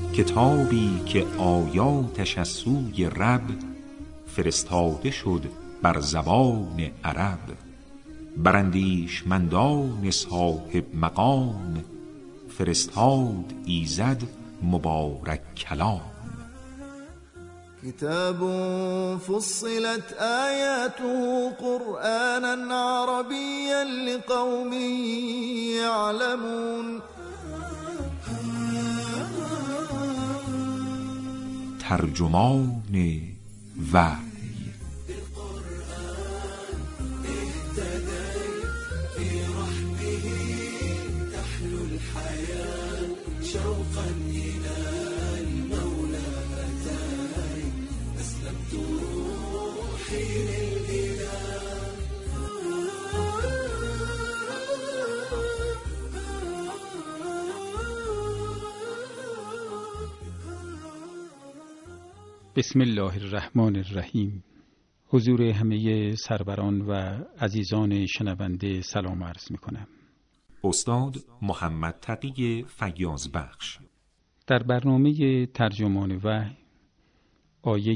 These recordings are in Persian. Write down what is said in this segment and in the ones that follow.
کتابی که آیاتش از سوی رب فرستاده شد بر زبان عرب، بر اندیشمندان صاحب مقام فرستاد ایزد مبارک کلام. كتاب فصلت آياته قرآنا عربيا لقوم يعلمون. ترجمان وحی. بسم الله الرحمن الرحیم. حضور همه سروران و عزیزان شنونده سلام عرض می کنم. استاد محمد تقی فیاض بخش در برنامه ترجمان وحی آیه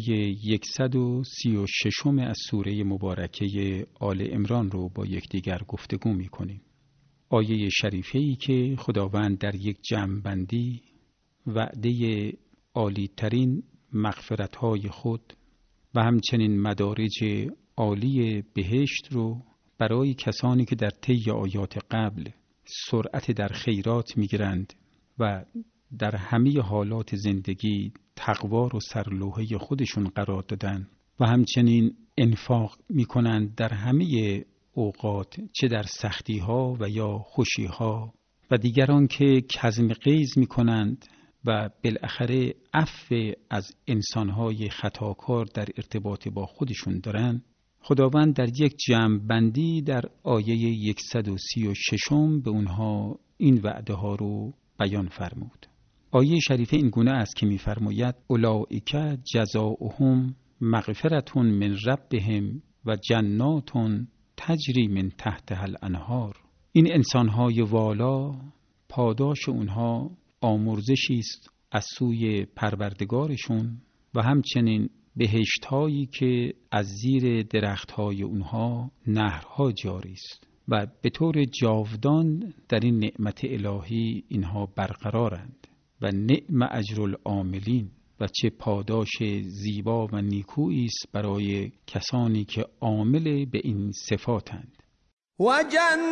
136 از سوره مبارکه آل عمران رو با یکدیگر گفتگو می کنیم. آیه شریفه‌ای که خداوند در یک جمع‌بندی وعده عالی ترین مغفرت‌های خود و همچنین مدارج عالی بهشت رو برای کسانی که در طی آیات قبل سرعت در خیرات می‌گیرند و در همه حالات زندگی تقوا رو سرلوحه خودشون قرار دادن و همچنین انفاق می‌کنند در همه اوقات، چه در سختی‌ها و یا خوشی‌ها، و دیگران که کظم غیظ می‌کنند و بالاخره عفو از انسان‌های خطاکار در ارتباط با خودشون دارن. خداوند در یک جمع بندی در آیه 136 به اونها این وعده ها رو بیان فرمود. آیه شریفه این گونه است که می‌فرماید اولئک جزاؤهم مغفرة من ربهم و جنات تجری من تحتها الانهار. این انسان‌های والا پاداش اونها آمرزشی است از سوی پروردگارشون و همچنین بهشت‌هایی که از زیر درخت‌های اونها نهرها جاری است و به طور جاودان در این نعمت الهی اینها برقرارند و نعم اجر العاملین، و چه پاداش زیبا و نیکویی است برای کسانی که عامل به این صفاتند. و جنات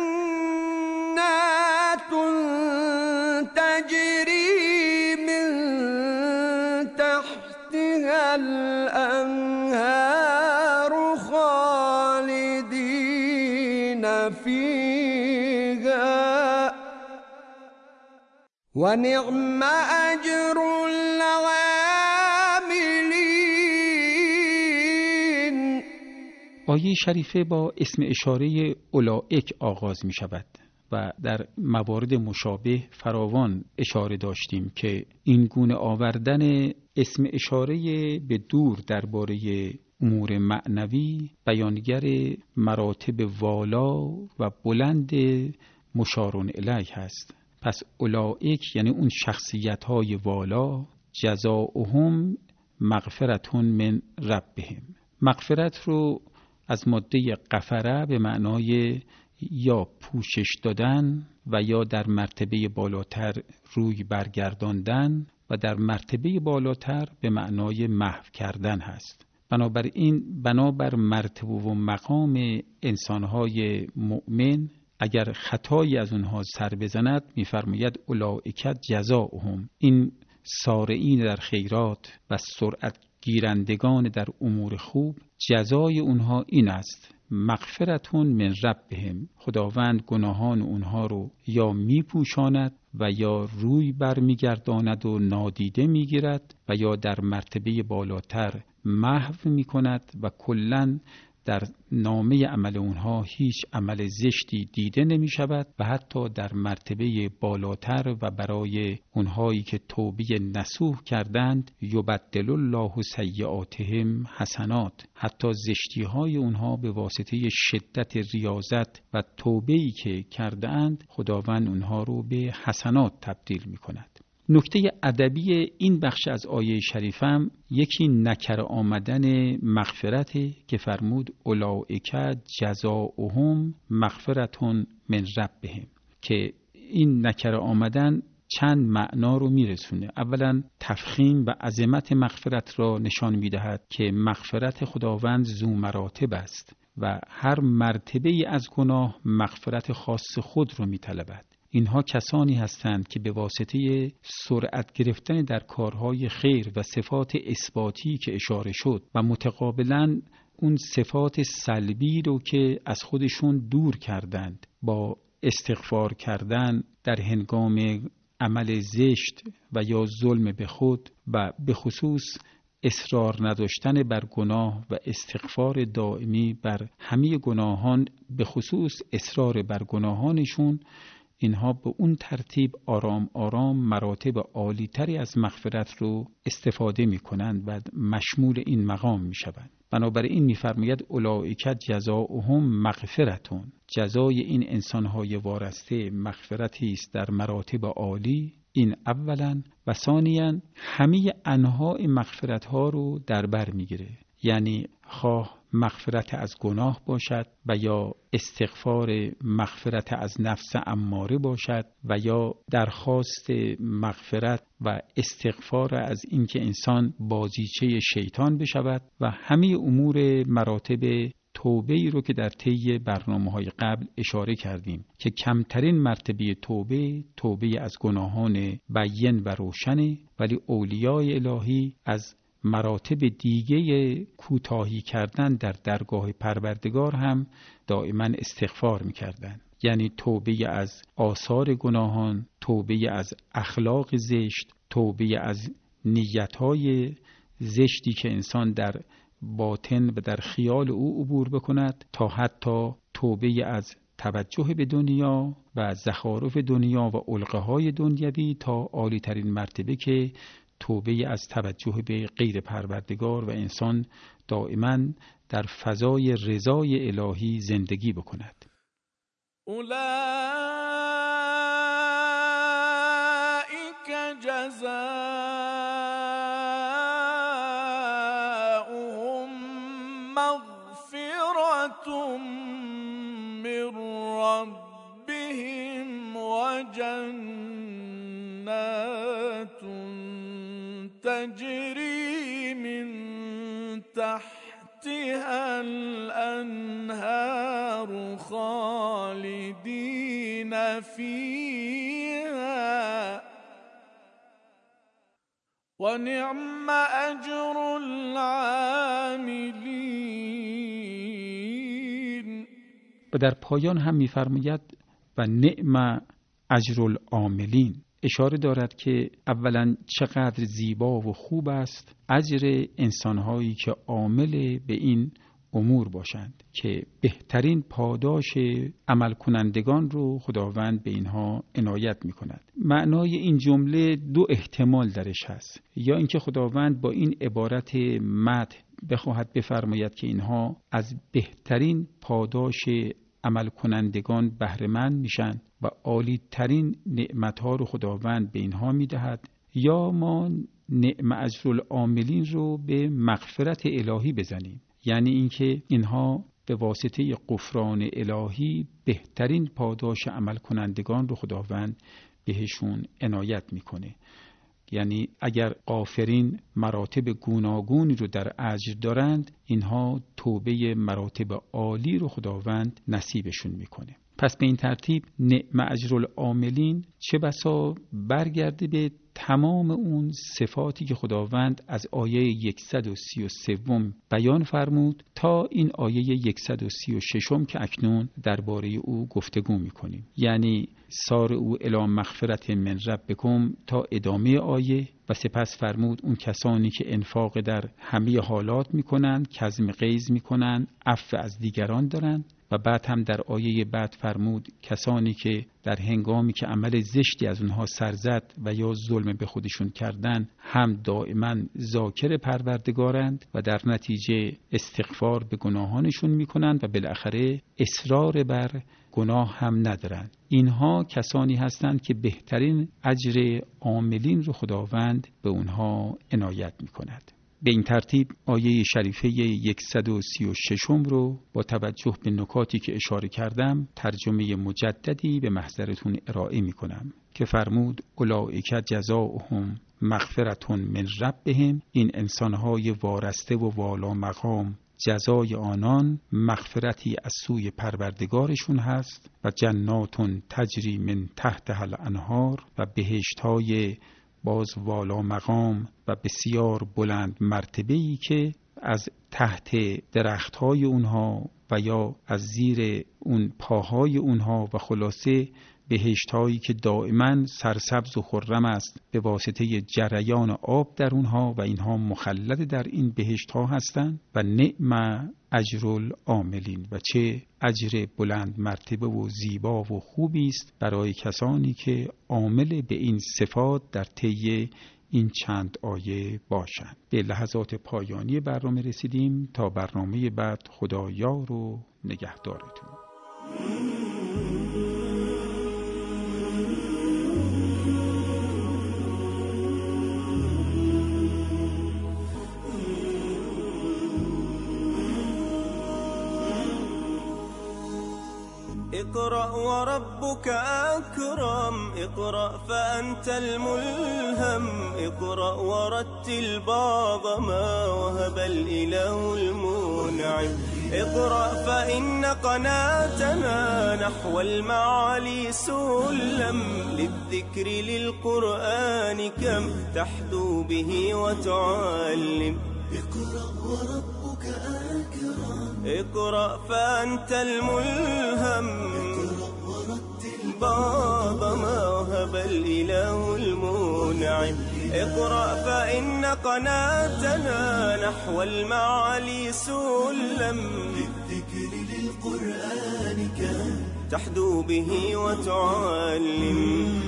تجری من تحتها الانهار خالدین فیها و نعم اجر العاملین. آیه شریفه با اسم اشاره اولئک آغاز می شود و در موارد مشابه فراوان اشاره داشتیم که این گونه آوردن اسم اشاره به دور درباره امور معنوی بیانگر مراتب والا و بلند مشارون الیه هست. پس اولئک یعنی اون شخصیت‌های والا، جزاؤهم مغفرة من ربهم. مغفرت رو از ماده غفره به معنای یا پوشش دادن و یا در مرتبه بالاتر روی برگرداندن و در مرتبه بالاتر به معنای محو کردن هست. بنابراین بنابر مرتبه و مقام انسانهای مؤمن اگر خطایی از اونها سر بزند می‌فرماید اولئک جزاؤهم، این سارعین در خیرات و سرعت گیرندگان در امور خوب، جزای اونها این است مغفرتون من ربهم، خداوند گناهان اونها رو یا میپوشاند و یا روی برمیگرداند و نادیده میگیرد و یا در مرتبه بالاتر محو میکند و کلاً در نامه عمل اونها هیچ عمل زشتی دیده نمی شود و حتی در مرتبه بالاتر و برای اونهایی که توبه نصوح کردند یبدل الله سیئاتهم حسنات، حتی زشتی های اونها به واسطه شدت ریاضت و توبه‌ای که کردند خداوند اونها رو به حسنات تبدیل می کند. نکته ادبی این بخش از آیه شریفم یکی نکره آمدن مغفرته که فرمود اولئک جزاؤهم مغفرة من ربهم، که این نکره آمدن چند معنا رو میرسونه. اولا تفخیم و عظمت مغفرت را نشان میدهد که مغفرت خداوند ذو مراتب است و هر مرتبه از گناه مغفرت خاص خود رو میطلبد. اینها کسانی هستند که به واسطه سرعت گرفتن در کارهای خیر و صفات اثباتی که اشاره شد و متقابلاً اون صفات سلبی رو که از خودشون دور کردند با استغفار کردن در هنگام عمل زشت و یا ظلم به خود و به خصوص اصرار نداشتن بر گناه و استغفار دائمی بر همه گناهان، به خصوص اصرار بر گناهانشون، اینها به اون ترتیب آرام آرام مراتب عالی تری از مغفرت رو استفاده می کنند و مشمول این مقام می شوند. بنابراین می فرماید اولئک جزاؤهم مغفرتون، جزای این انسانهای وارسته مغفرتی است در مراتب عالی. این اولا و ثانیاً همه انواع مغفرت ها رو در بر میگیره، یعنی خواه مغفرت از گناه باشد و یا استغفار مغفرت از نفس اماره باشد و یا درخواست مغفرت و استغفار از اینکه انسان بازیچه شیطان بشود و همه امور مراتب توبه ای رو که در طی برنامه‌های قبل اشاره کردیم که کمترین مرتبه توبه از گناهان بیان و روشنه، ولی اولیای الهی از مراتب دیگه کوتاهی کردن در درگاه پروردگار هم دائما استغفار می‌کردند. یعنی توبه از آثار گناهان، توبه از اخلاق زشت، توبه از نیت‌های زشتی که انسان در باطن و در خیال او عبور بکند، تا حتی توبه از توجه به دنیا و زخارف دنیا و علقه‌های دنیوی تا عالی ترین مرتبه که توبه از توجه به غیر پروردگار و انسان دائما در فضای رضای الهی زندگی بکند. اولئک جزاؤهم مغفرة من ربهم و جنات تجری من تحتها الانهار خالدین فیها و نعم اجر العاملین. و در پایان هم می‌فرماید و نعم اجر العاملین، اشاره دارد که اولا چقدر زیبا و خوب است اجر انسان‌هایی که عامل به این امور باشند، که بهترین پاداش عمل کنندگان رو خداوند به اینها عنایت می‌کند. معنای این جمله دو احتمال درش هست، یا اینکه خداوند با این عبارت مدح بخواهد بفرماید که اینها از بهترین پاداش عمل کنندگان بهره مند میشن و عالی ترین نعمتها رو خداوند به اینها میدهد، یا ما نعم اجر العاملین رو به مغفرت الهی بزنیم، یعنی اینکه اینها به واسطه غفران الهی بهترین پاداش عمل کنندگان رو خداوند بهشون عنایت میکنه. یعنی اگر غافرین مراتب گوناگونی رو در اجر دارند، اینها توبه مراتب عالی رو خداوند نصیبشون میکنه. پس به این ترتیب نعم اجر العاملین چه بسا برگرده به تمام اون صفاتی که خداوند از آیه 133 بیان فرمود تا این آیه 136 که اکنون درباره او گفتگو میکنیم، یعنی سار او الی مغفرت من ربکم تا ادامه آیه. و سپس فرمود اون کسانی که انفاق در همه حالات میکنند، کظم غیظ میکنند، عفو از دیگران دارند. و بعد هم در آیه بعد فرمود کسانی که در هنگامی که عمل زشتی از اونها سر زد و یا ظلم به خودشون کردن هم دائما ذاکر پروردگارند و در نتیجه استغفار به گناهانشون میکنند و بالاخره اصرار بر گناه هم ندارند. اینها کسانی هستند که بهترین اجر عاملین رو خداوند به اونها عنایت میکند. به این ترتیب آیه شریفه 136 رو با توجه به نکاتی که اشاره کردم ترجمه مجددی به محضرتون ارائه می کنم که فرمود اولئک جزاؤهم مغفرة من ربهم، این انسانهای وارسته و والا مقام جزای آنان مغفرتی از سوی پروردگارشون هست و جنات تجری من تحتها الانهار و بهشت‌های باز والا مقام و بسیار بلند مرتبه‌ای که از تحت درخت‌های اونها و یا از زیر اون پاهای اونها و خلاصه بهشت‌هایی که دائما سرسبز و خرم است به واسطه جریان آب در اونها و اینها مخلد در این بهشت‌ها هستند و نعم اجر العاملین، و چه اجر بلند مرتبه و زیبا و خوبی است برای کسانی که عامل به این صفات در طی این چند آیه باشند. به لحظات پایانی برنامه رسیدیم. تا برنامه بعد خدا یار و نگهدارتون. اقرأ وربك أكرم، اقرأ فأنت الملهم، اقرأ ورتل بعض ما وهب الإله المنعم، اقرأ فإن قناتنا نحو المعالي سلم، للذكر للقرآن كم تحدو به وتعلم، اقرأ وربك أكرم، اقرأ فأنت الملهم، بعض ما وهب الإله المنعم، اقرأ فإن قناتنا نحو المعالي سلم، للذكر للقرآن كم تحدو به وتعلم،